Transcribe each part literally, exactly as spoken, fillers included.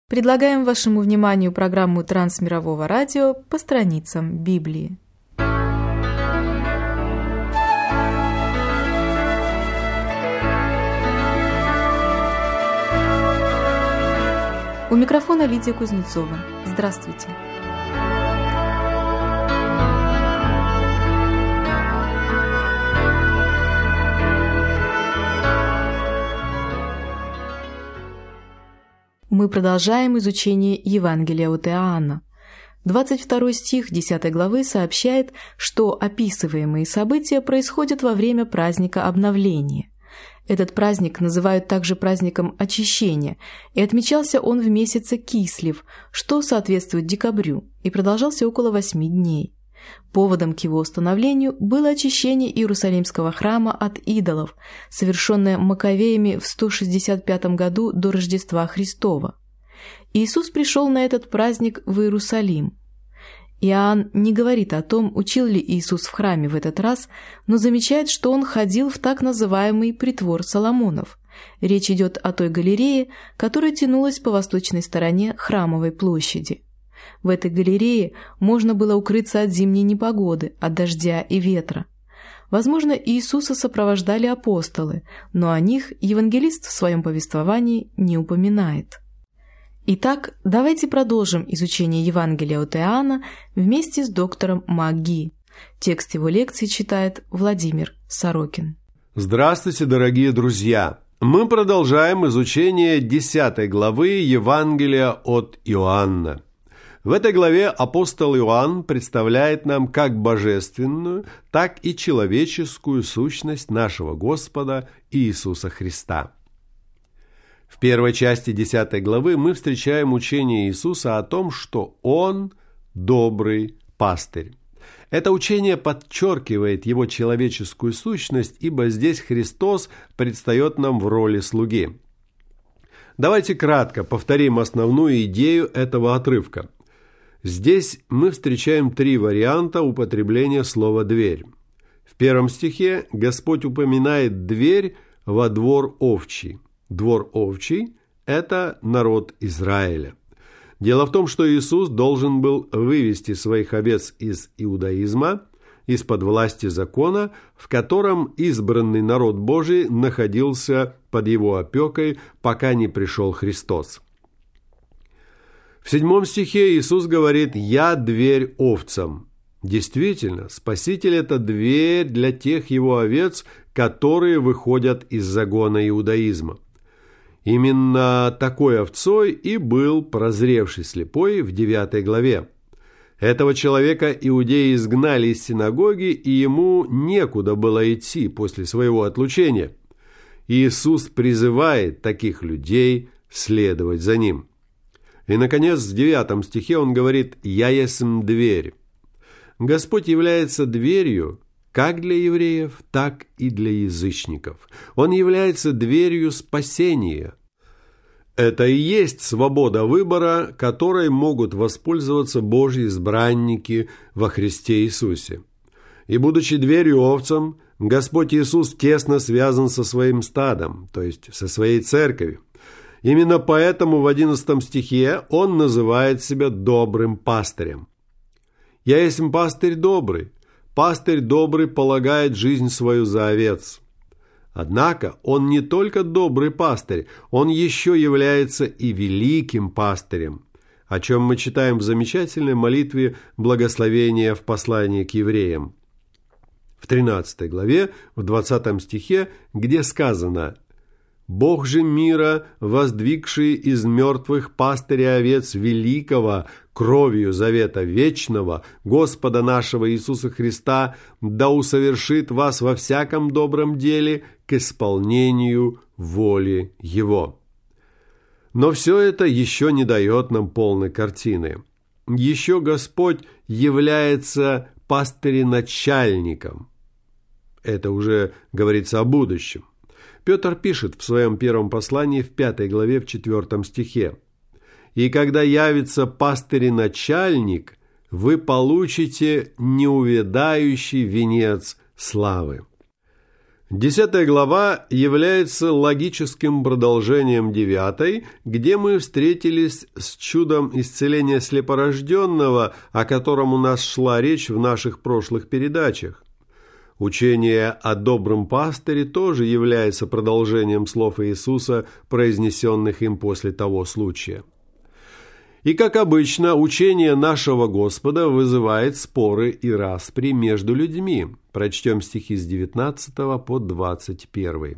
Предлагаем вашему вниманию программу Трансмирового радио по страницам Библии. У микрофона Лидия Кузнецова. Здравствуйте. Мы продолжаем изучение Евангелия от Иоанна. двадцать второй стих десятой главы сообщает, что описываемые события происходят во время праздника обновления. Этот праздник называют также праздником очищения, и отмечался он в месяце Кислев, что соответствует декабрю, и продолжался около восьми дней. Поводом к его установлению было очищение Иерусалимского храма от идолов, совершенное Маковеями в сто шестьдесят пятом году до Рождества Христова. Иисус пришел на этот праздник в Иерусалим. Иоанн не говорит о том, учил ли Иисус в храме в этот раз, но замечает, что он ходил в так называемый притвор Соломонов. Речь идет о той галерее, которая тянулась по восточной стороне Храмовой площади. В этой галерее можно было укрыться от зимней непогоды, от дождя и ветра. Возможно, Иисуса сопровождали апостолы, но о них евангелист в своем повествовании не упоминает. Итак, давайте продолжим изучение Евангелия от Иоанна вместе с доктором МакГи. Текст его лекции читает Владимир Сорокин. Здравствуйте, дорогие друзья! Мы продолжаем изучение десятой главы Евангелия от Иоанна. В этой главе апостол Иоанн представляет нам как божественную, так и человеческую сущность нашего Господа Иисуса Христа. В первой части десятой главы мы встречаем учение Иисуса о том, что Он добрый пастырь. Это учение подчеркивает Его человеческую сущность, ибо здесь Христос предстает нам в роли слуги. Давайте кратко повторим основную идею этого отрывка. Здесь мы встречаем три варианта употребления слова «дверь». В первом стихе Господь упоминает дверь во двор овчий. Двор овчий – это народ Израиля. Дело в том, что Иисус должен был вывести своих овец из иудаизма, из-под власти закона, в котором избранный народ Божий находился под его опекой, пока не пришел Христос. В седьмом стихе Иисус говорит «Я дверь овцам». Действительно, Спаситель – это дверь для тех его овец, которые выходят из загона иудаизма. Именно такой овцой и был прозревший слепой в девятой главе. Этого человека иудеи изгнали из синагоги, и ему некуда было идти после своего отлучения. Иисус призывает таких людей следовать за ним. И, наконец, в девятом стихе он говорит «Я есмь дверь». Господь является дверью как для евреев, так и для язычников. Он является дверью спасения. Это и есть свобода выбора, которой могут воспользоваться Божьи избранники во Христе Иисусе. И, будучи дверью овцам, Господь Иисус тесно связан со своим стадом, то есть со своей церковью. Именно поэтому в одиннадцатом стихе он называет себя добрым пастырем. «Я есть пастырь добрый». Пастырь добрый полагает жизнь свою за овец. Однако он не только добрый пастырь, он еще является и великим пастырем, о чем мы читаем в замечательной молитве благословения в послании к евреям. В тринадцатой главе, в двадцатом стихе, где сказано «Бог же мира, воздвигший из мертвых пастыря овец великого, кровью завета вечного, Господа нашего Иисуса Христа, да усовершит вас во всяком добром деле к исполнению воли Его». Но все это еще не дает нам полной картины. Еще Господь является пастыреначальником. Это уже говорится о будущем. Петр пишет в своем первом послании в пятой главе в четвертом стихе: «И когда явится пастыреначальник, вы получите неувядающий венец славы». Десятая глава является логическим продолжением девятой, где мы встретились с чудом исцеления слепорожденного, о котором у нас шла речь в наших прошлых передачах. Учение о добром пастыре тоже является продолжением слов Иисуса, произнесенных им после того случая. И, как обычно, учение нашего Господа вызывает споры и распри между людьми. Прочтем стихи с девятнадцатого по двадцать первый.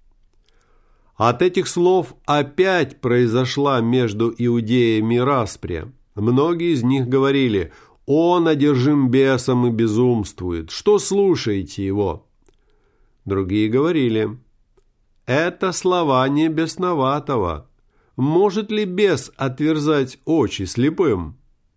От этих слов опять произошла между иудеями распря. Многие из них говорили: «Он одержим бесом и безумствует. Что слушаете его?» Другие говорили: «Это слова не бесноватого. Может ли бес отверзать очи слепым?»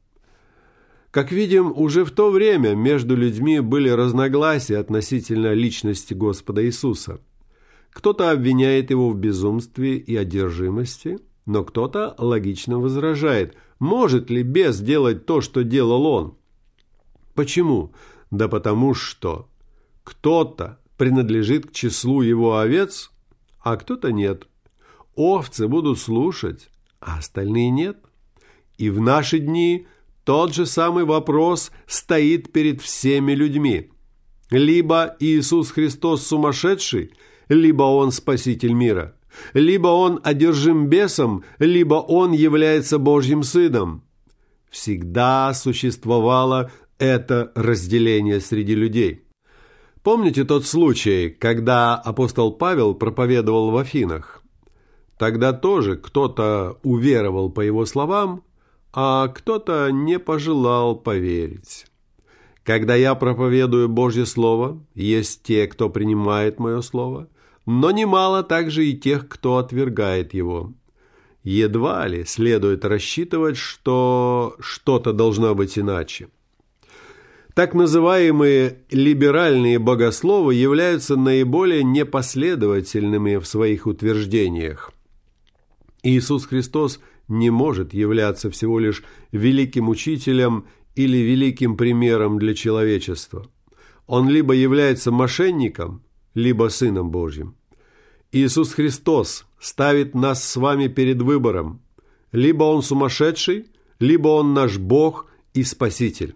Как видим, уже в то время между людьми были разногласия относительно личности Господа Иисуса. Кто-то обвиняет его в безумстве и одержимости, но кто-то логично возражает: может ли бес делать то, что делал он? Почему? Да потому что кто-то принадлежит к числу его овец, а кто-то нет. Овцы будут слушать, а остальные нет. И в наши дни тот же самый вопрос стоит перед всеми людьми. Либо Иисус Христос сумасшедший, либо Он Спаситель мира. Либо Он одержим бесом, либо Он является Божьим Сыном. Всегда существовало это разделение среди людей. Помните тот случай, когда апостол Павел проповедовал в Афинах? Тогда тоже кто-то уверовал по его словам, а кто-то не пожелал поверить. Когда я проповедую Божье Слово, есть те, кто принимает мое Слово, но немало также и тех, кто отвергает его. Едва ли следует рассчитывать, что что-то должно быть иначе. Так называемые либеральные богословы являются наиболее непоследовательными в своих утверждениях. Иисус Христос не может являться всего лишь великим учителем или великим примером для человечества. Он либо является мошенником, либо Сыном Божьим. Иисус Христос ставит нас с вами перед выбором. Либо Он сумасшедший, либо Он наш Бог и Спаситель.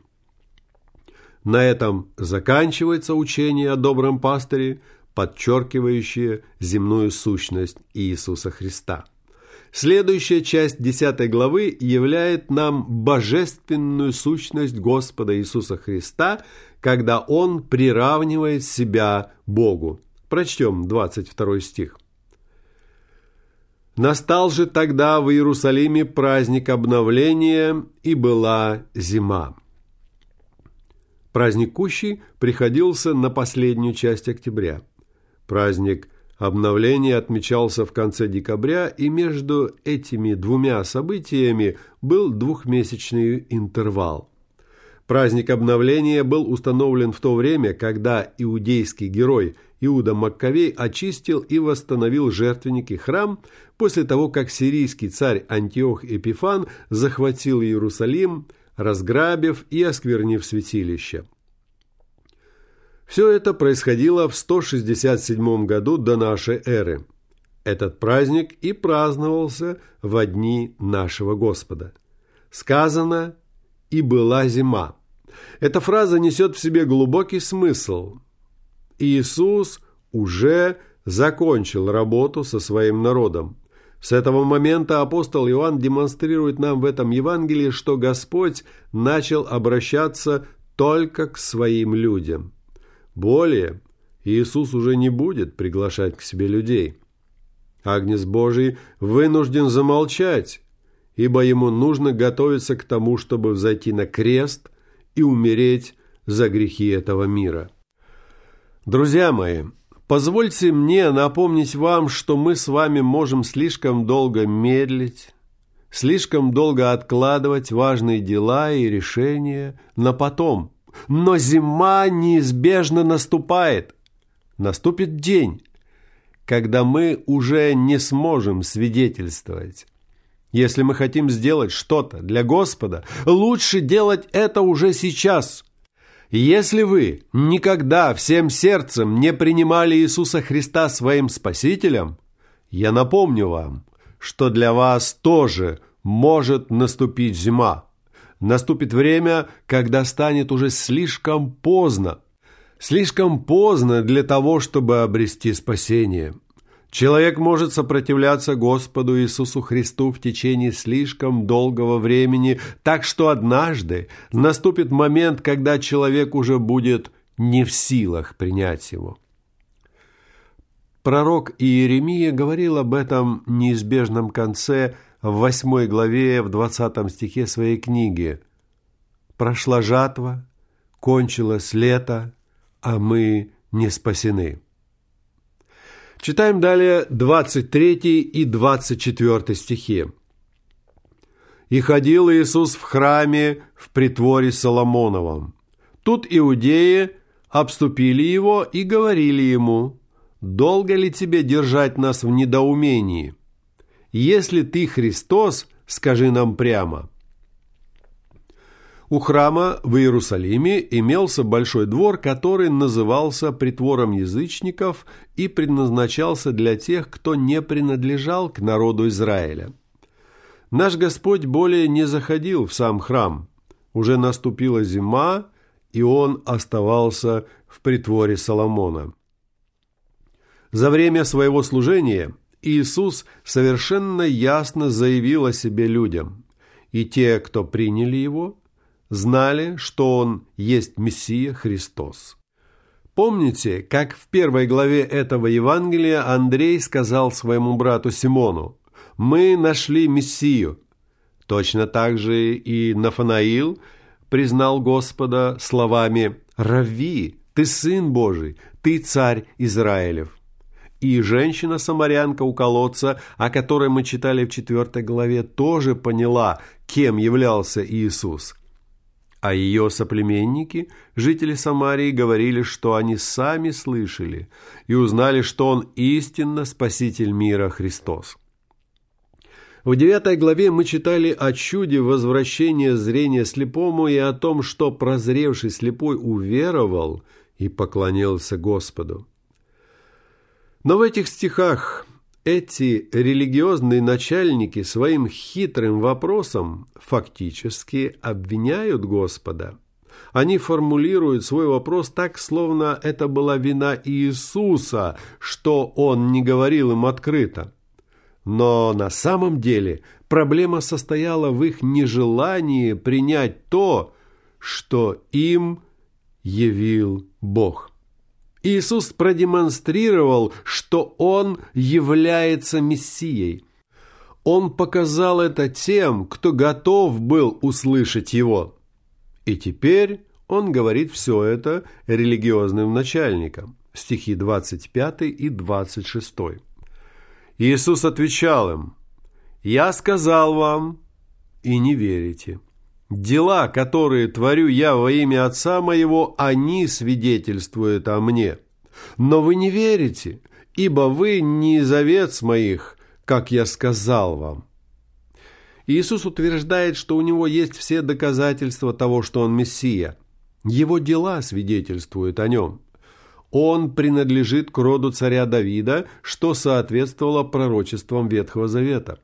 На этом заканчивается учение о добром пастыре, подчеркивающее земную сущность Иисуса Христа. Следующая часть десятой главы являет нам божественную сущность Господа Иисуса Христа, когда Он приравнивает себя Богу. Прочтем двадцать второй стих. «Настал же тогда в Иерусалиме праздник обновления, и была зима». Праздник Кущи приходился на последнюю часть октября. Праздник обновления отмечался в конце декабря, и между этими двумя событиями был двухмесячный интервал. Праздник обновления был установлен в то время, когда иудейский герой Иуда Маккавей очистил и восстановил жертвенник и храм после того, как сирийский царь Антиох Эпифан захватил Иерусалим, разграбив и осквернив святилище. Все это происходило в сто шестьдесят седьмом году до нашей эры. Этот праздник и праздновался во дни нашего Господа. Сказано: «И была зима». Эта фраза несет в себе глубокий смысл. Иисус уже закончил работу со своим народом. С этого момента апостол Иоанн демонстрирует нам в этом Евангелии, что Господь начал обращаться только к своим людям. Более, Иисус уже не будет приглашать к себе людей. Агнец Божий вынужден замолчать, ибо ему нужно готовиться к тому, чтобы взойти на крест и умереть за грехи этого мира. Друзья мои, позвольте мне напомнить вам, что мы с вами можем слишком долго медлить, слишком долго откладывать важные дела и решения на потом. Но зима неизбежно наступает. Наступит день, когда мы уже не сможем свидетельствовать. Если мы хотим сделать что-то для Господа, лучше делать это уже сейчас. Если вы никогда всем сердцем не принимали Иисуса Христа своим Спасителем, я напомню вам, что для вас тоже может наступить зима. Наступит время, когда станет уже слишком поздно. Слишком поздно для того, чтобы обрести спасение. Человек может сопротивляться Господу Иисусу Христу в течение слишком долгого времени, так что однажды наступит момент, когда человек уже будет не в силах принять Его. Пророк Иеремия говорил об этом неизбежном конце в восьмой главе, в двадцатом стихе своей книги. «Прошла жатва, кончилось лето, а мы не спасены». Читаем далее двадцать третий и двадцать четвёртый стихи. «И ходил Иисус в храме в притворе Соломоновом. Тут иудеи обступили Его и говорили Ему: долго ли тебе держать нас в недоумении? Если ты Христос, скажи нам прямо». У храма в Иерусалиме имелся большой двор, который назывался притвором язычников и предназначался для тех, кто не принадлежал к народу Израиля. Наш Господь более не заходил в сам храм. Уже наступила зима, и Он оставался в притворе Соломона. За время своего служения Иисус совершенно ясно заявил о себе людям, и те, кто приняли Его, знали, что Он есть Мессия Христос. Помните, как в первой главе этого Евангелия Андрей сказал своему брату Симону: «Мы нашли Мессию». Точно так же и Нафанаил признал Господа словами: «Равви, ты Сын Божий, ты Царь Израилев». И женщина-самарянка у колодца, о которой мы читали в четвертой главе, тоже поняла, кем являлся Иисус. А ее соплеменники, жители Самарии, говорили, что они сами слышали и узнали, что Он истинно Спаситель мира Христос. В девятой главе мы читали о чуде возвращения зрения слепому и о том, что прозревший слепой уверовал и поклонился Господу. Но в этих стихах эти религиозные начальники своим хитрым вопросом фактически обвиняют Господа. Они формулируют свой вопрос так, словно это была вина Иисуса, что Он не говорил им открыто. Но на самом деле проблема состояла в их нежелании принять то, что им явил Бог. Иисус продемонстрировал, что Он является Мессией. Он показал это тем, кто готов был услышать Его. И теперь Он говорит все это религиозным начальникам. Стихи двадцать пятый и двадцать шестой. Иисус отвечал им: «Я сказал вам, и не верите. Дела, которые творю я во имя Отца Моего, они свидетельствуют о Мне. Но вы не верите, ибо вы не из овец моих, как я сказал вам». Иисус утверждает, что у Него есть все доказательства того, что Он Мессия. Его дела свидетельствуют о Нем. Он принадлежит к роду царя Давида, что соответствовало пророчествам Ветхого Завета.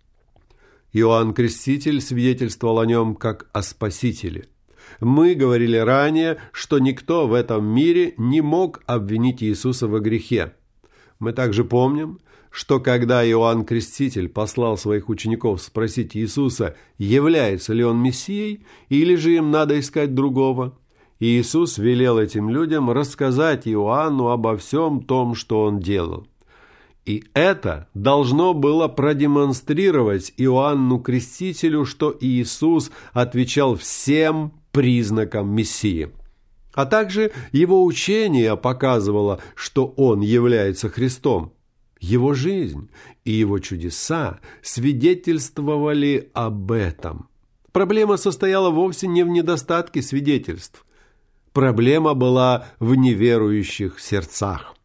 Иоанн Креститель свидетельствовал о Нем как о Спасителе. Мы говорили ранее, что никто в этом мире не мог обвинить Иисуса во грехе. Мы также помним, что когда Иоанн Креститель послал своих учеников спросить Иисуса, является ли Он Мессией, или же им надо искать другого, Иисус велел этим людям рассказать Иоанну обо всем том, что Он делал. И это должно было продемонстрировать Иоанну Крестителю, что Иисус отвечал всем признакам Мессии. А также Его учение показывало, что Он является Христом. Его жизнь и Его чудеса свидетельствовали об этом. Проблема состояла вовсе не в недостатке свидетельств. Проблема была в неверующих сердцах.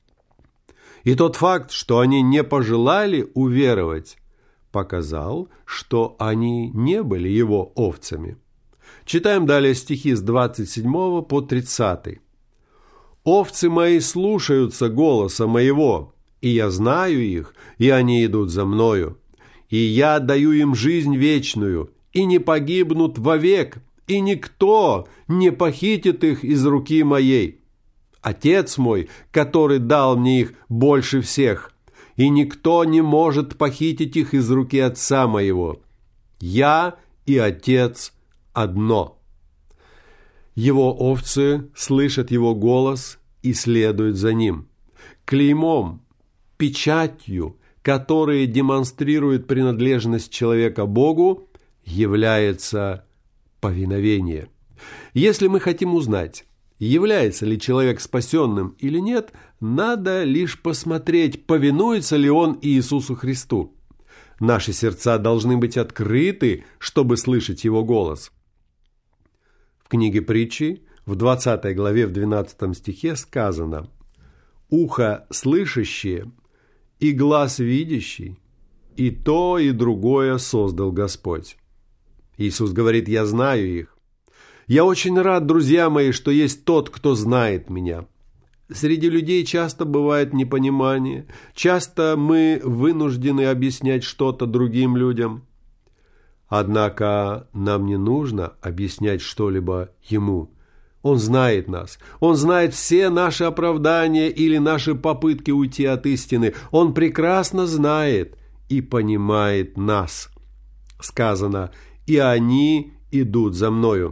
И тот факт, что они не пожелали уверовать, показал, что они не были Его овцами. Читаем далее стихи с двадцать седьмого по тридцатый. «Овцы мои слушаются голоса моего, и я знаю их, и они идут за мною. И я даю им жизнь вечную, и не погибнут вовек, и никто не похитит их из руки моей. Отец мой, который дал мне их больше всех, и никто не может похитить их из руки Отца моего. Я и Отец одно». Его овцы слышат его голос и следуют за ним. Клеймом, печатью, которые демонстрируют принадлежность человека Богу, является повиновение. Если мы хотим узнать, является ли человек спасенным или нет, надо лишь посмотреть, повинуется ли он Иисусу Христу. Наши сердца должны быть открыты, чтобы слышать Его голос. В книге Притчи, в двадцатой главе, в двенадцатом стихе сказано: «Ухо слышащее и глаз видящий, и то, и другое создал Господь». Иисус говорит: «Я знаю их». Я очень рад, друзья мои, что есть тот, кто знает меня. Среди людей часто бывает непонимание, часто мы вынуждены объяснять что-то другим людям. Однако нам не нужно объяснять что-либо Ему. Он знает нас. Он знает все наши оправдания или наши попытки уйти от истины. Он прекрасно знает и понимает нас. Сказано: «И они идут за мною».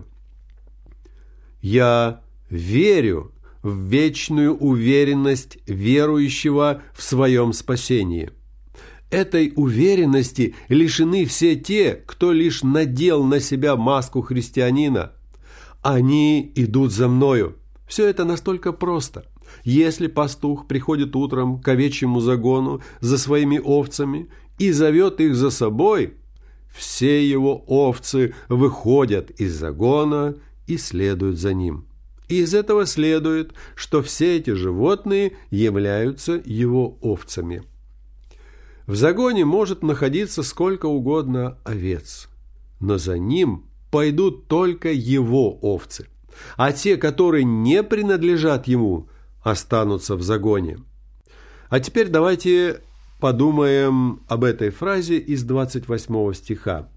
Я верю в вечную уверенность верующего в своем спасении. Этой уверенности лишены все те, кто лишь надел на себя маску христианина. Они идут за мною. Все это настолько просто. Если пастух приходит утром к овечьему загону за своими овцами и зовет их за собой, все его овцы выходят из загона и следуют за ним. И из этого следует, что все эти животные являются его овцами. В загоне может находиться сколько угодно овец, но за ним пойдут только его овцы, а те, которые не принадлежат ему, останутся в загоне. А теперь давайте подумаем об этой фразе из двадцать восьмого стиха.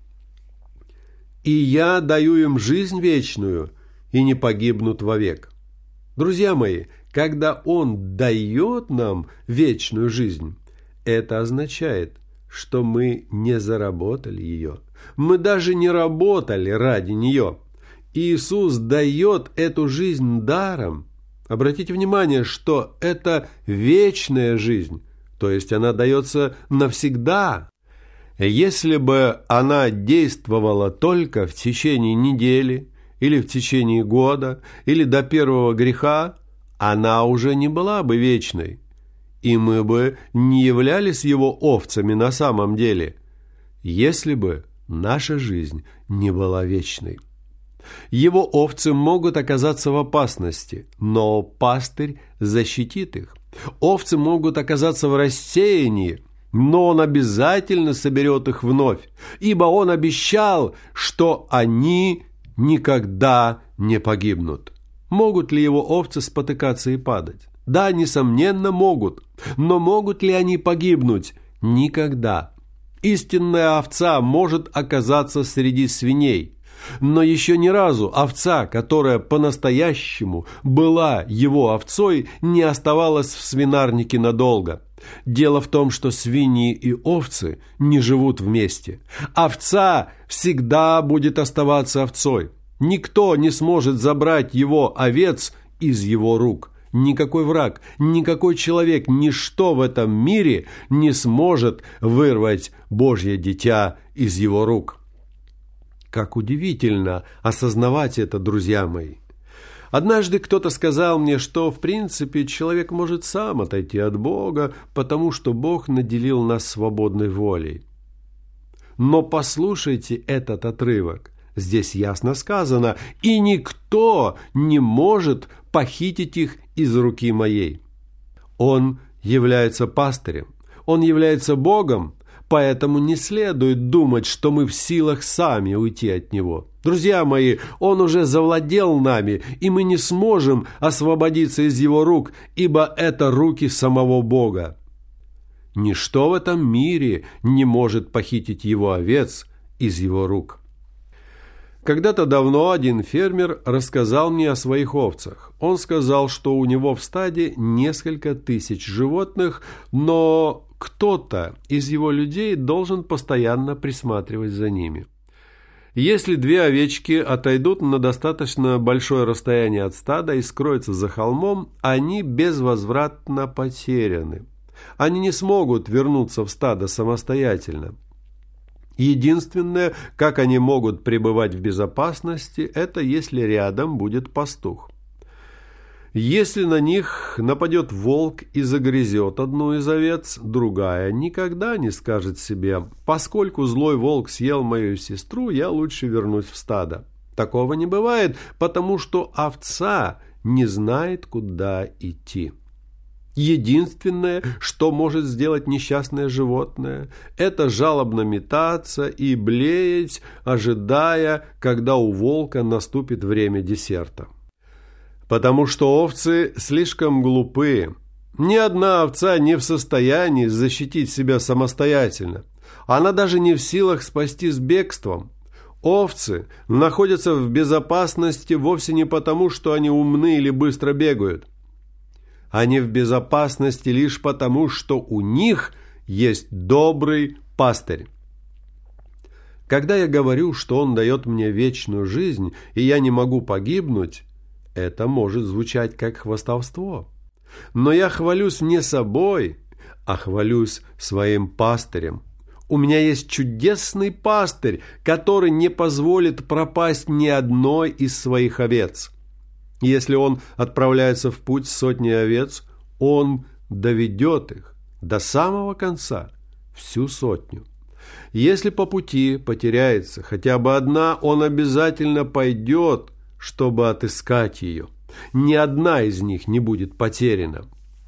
«И я даю им жизнь вечную, и не погибнут вовек». Друзья мои, когда Он дает нам вечную жизнь, это означает, что мы не заработали ее. Мы даже не работали ради нее. Иисус дает эту жизнь даром. Обратите внимание, что это вечная жизнь, то есть она дается навсегда. Если бы она действовала только в течение недели, или в течение года, или до первого греха, она уже не была бы вечной, и мы бы не являлись его овцами на самом деле, если бы наша жизнь не была вечной. Его овцы могут оказаться в опасности, но пастырь защитит их. Овцы могут оказаться в рассеянии, но он обязательно соберет их вновь, ибо он обещал, что они никогда не погибнут. Могут ли его овцы спотыкаться и падать? Да, несомненно, могут. Но могут ли они погибнуть? Никогда. Истинная овца может оказаться среди свиней, но еще ни разу овца, которая по-настоящему была его овцой, не оставалась в свинарнике надолго. Дело в том, что свиньи и овцы не живут вместе. Овца всегда будет оставаться овцой. Никто не сможет забрать его овец из его рук. Никакой враг, никакой человек, ничто в этом мире не сможет вырвать Божье дитя из его рук. Как удивительно осознавать это, друзья мои. Однажды кто-то сказал мне, что, в принципе, человек может сам отойти от Бога, потому что Бог наделил нас свободной волей. Но послушайте этот отрывок. Здесь ясно сказано: «И никто не может похитить их из руки моей». Он является пастырем, Он является Богом, поэтому не следует думать, что мы в силах сами уйти от Него. Друзья мои, Он уже завладел нами, и мы не сможем освободиться из Его рук, ибо это руки самого Бога. Ничто в этом мире не может похитить Его овец из Его рук. Когда-то давно один фермер рассказал мне о своих овцах. Он сказал, что у него в стаде несколько тысяч животных, но кто-то из его людей должен постоянно присматривать за ними. Если две овечки отойдут на достаточно большое расстояние от стада и скроются за холмом, они безвозвратно потеряны. Они не смогут вернуться в стадо самостоятельно. Единственное, как они могут пребывать в безопасности, это если рядом будет пастух. Если на них нападет волк и загрызет одну из овец, другая никогда не скажет себе: «Поскольку злой волк съел мою сестру, я лучше вернусь в стадо». Такого не бывает, потому что овца не знает, куда идти. Единственное, что может сделать несчастное животное, это жалобно метаться и блеять, ожидая, когда у волка наступит время десерта. Потому что овцы слишком глупы. Ни одна овца не в состоянии защитить себя самостоятельно. Она даже не в силах спастись бегством. Овцы находятся в безопасности вовсе не потому, что они умны или быстро бегают. Они в безопасности лишь потому, что у них есть добрый пастырь. Когда я говорю, что Он дает мне вечную жизнь, и я не могу погибнуть, это может звучать как хвастовство. Но я хвалюсь не собой, а хвалюсь своим пастырем. У меня есть чудесный пастырь, который не позволит пропасть ни одной из своих овец. Если он отправляется в путь с сотней овец, он доведет их до самого конца, всю сотню. Если по пути потеряется хотя бы одна, он обязательно пойдет, чтобы отыскать ее. Ни одна из них не будет потеряна.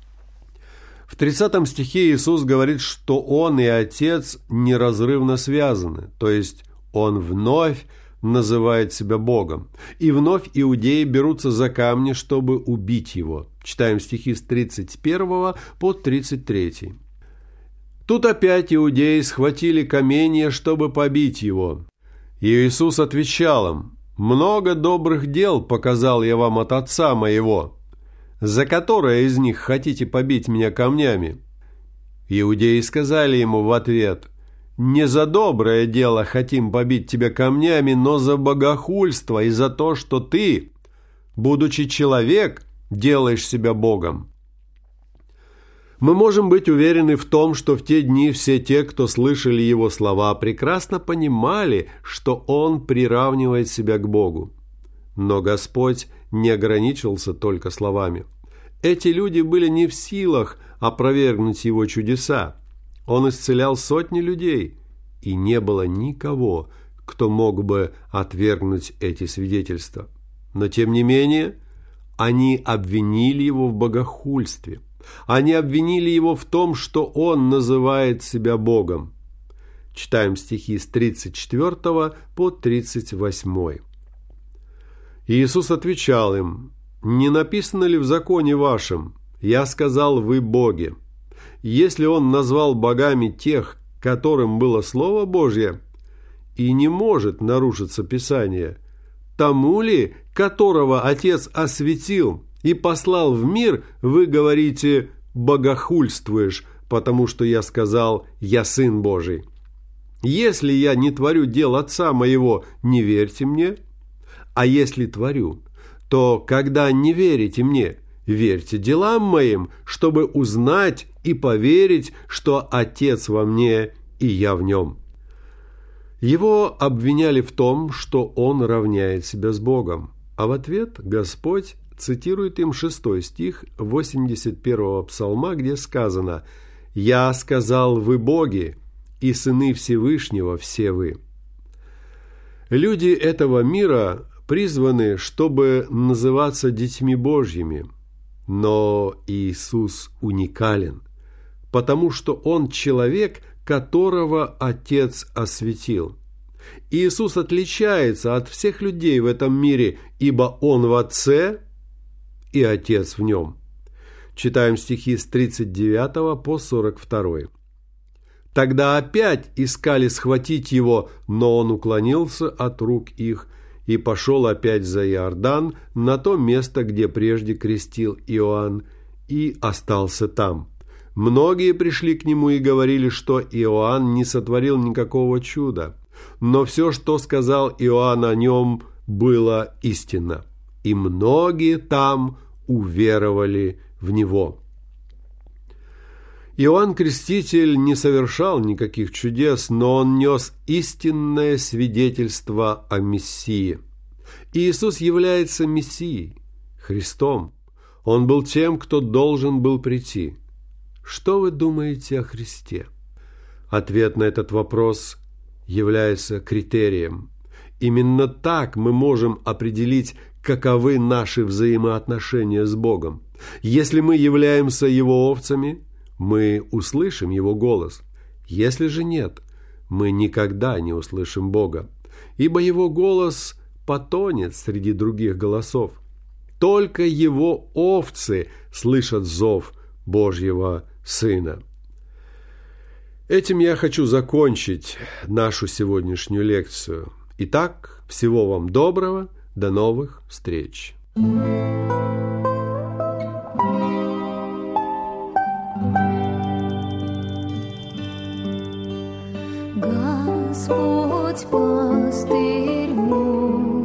В тридцатом стихе Иисус говорит, что Он и Отец неразрывно связаны, то есть Он вновь называет себя Богом. И вновь иудеи берутся за камни, чтобы убить Его. Читаем стихи с тридцать первого по тридцать третий. Тут опять иудеи схватили каменья, чтобы побить Его. И Иисус отвечал им: «Много добрых дел показал я вам от Отца моего. За которое из них хотите побить меня камнями?» Иудеи сказали Ему в ответ: «Не за доброе дело хотим побить тебя камнями, но за богохульство и за то, что ты, будучи человек, делаешь себя Богом». Мы можем быть уверены в том, что в те дни все те, кто слышали Его слова, прекрасно понимали, что Он приравнивает себя к Богу. Но Господь не ограничился только словами. Эти люди были не в силах опровергнуть Его чудеса. Он исцелял сотни людей, и не было никого, кто мог бы отвергнуть эти свидетельства. Но тем не менее, они обвинили Его в богохульстве. Они обвинили Его в том, что Он называет себя Богом. Читаем стихи с тридцать четвёртого по тридцать восьмой. Иисус отвечал им: «Не написано ли в законе вашем: я сказал, вы боги? Если Он назвал богами тех, которым было Слово Божье, и не может нарушиться Писание, тому ли, которого Отец осветил и послал в мир, вы говорите: богохульствуешь, потому что я сказал: я Сын Божий? Если я не творю дел Отца моего, не верьте мне. А если творю, то когда не верите мне, верьте делам моим, чтобы узнать и поверить, что Отец во мне и я в нем». Его обвиняли в том, что он равняет себя с Богом, а в ответ Господь цитирует им шестой стих восемьдесят первого псалма, где сказано: «Я сказал, вы боги, и сыны Всевышнего все вы». Люди этого мира призваны, чтобы называться детьми Божьими, но Иисус уникален, потому что Он человек, которого Отец осветил. Иисус отличается от всех людей в этом мире, ибо Он в Отце и Отец в Нем. Читаем стихи с тридцать девятого по сорок второй. Тогда опять искали схватить Его, но Он уклонился от рук их и пошел опять за Иордан на то место, где прежде крестил Иоанн, и остался там. Многие пришли к Нему и говорили, что Иоанн не сотворил никакого чуда, но все, что сказал Иоанн о Нем, было истинно, и многие там уверовали в Него. Иоанн Креститель не совершал никаких чудес, но он нес истинное свидетельство о Мессии. Иисус является Мессией, Христом. Он был тем, кто должен был прийти. Что вы думаете о Христе? Ответ на этот вопрос является критерием. Именно так мы можем определить, каковы наши взаимоотношения с Богом. Если мы являемся Его овцами, мы услышим Его голос. Если же нет, мы никогда не услышим Бога, ибо Его голос потонет среди других голосов. Только Его овцы слышат зов Божьего Сына. Этим я хочу закончить нашу сегодняшнюю лекцию. Итак, всего вам доброго, до новых встреч. Господь пастырь мой,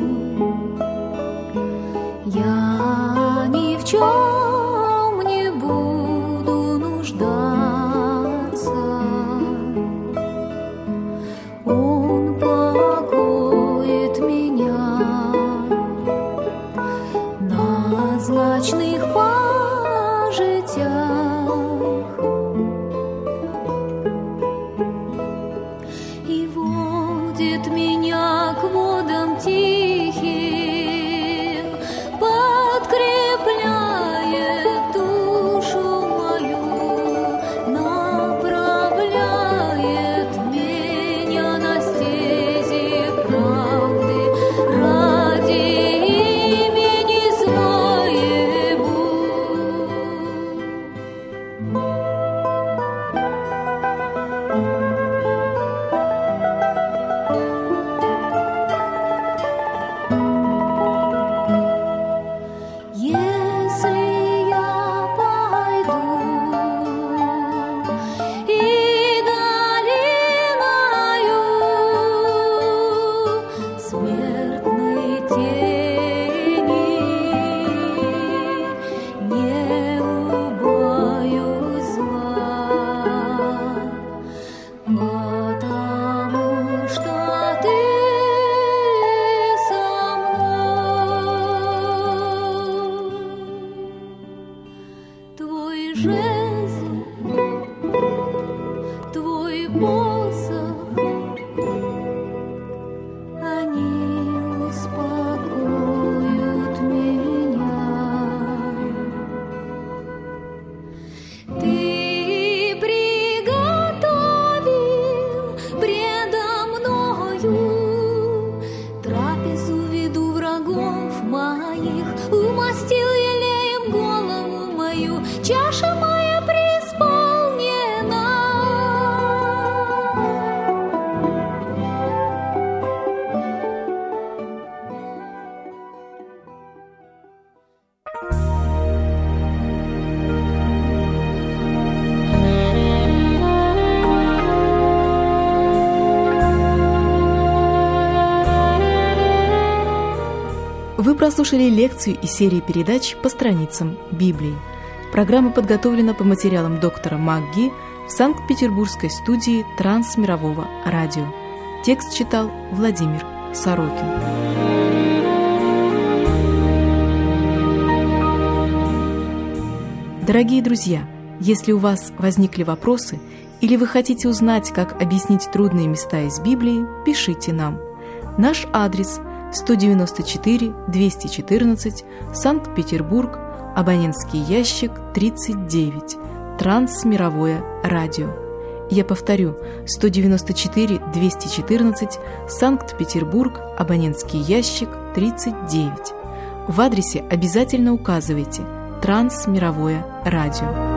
я ни в чем не буду нуждаться. Он покоит меня на злачных пажитях. Меня к водам тихим, подкрепляет душу мою, направляет меня на стези правды ради имени своего. Жезл, твой посох, они успокоят меня. Ты приготовил предо мною трапезу в виду врагов моих, умастил елеем голову мою, чаша моя преисполнена. Вы прослушали лекцию из серии передач по страницам Библии. Программа подготовлена по материалам доктора МакГи в Санкт-Петербургской студии Трансмирового радио. Текст читал Владимир Сорокин. Дорогие друзья, если у вас возникли вопросы или вы хотите узнать, как объяснить трудные места из Библии, пишите нам. Наш адрес – сто девяносто четыре двести четырнадцать, Санкт-Петербург, абонентский ящик тридцать девять, Трансмировое радио. Я повторю, сто девяносто четыре двести четырнадцать, Санкт-Петербург, абонентский ящик тридцать девять. В адресе обязательно указывайте «Трансмировое радио».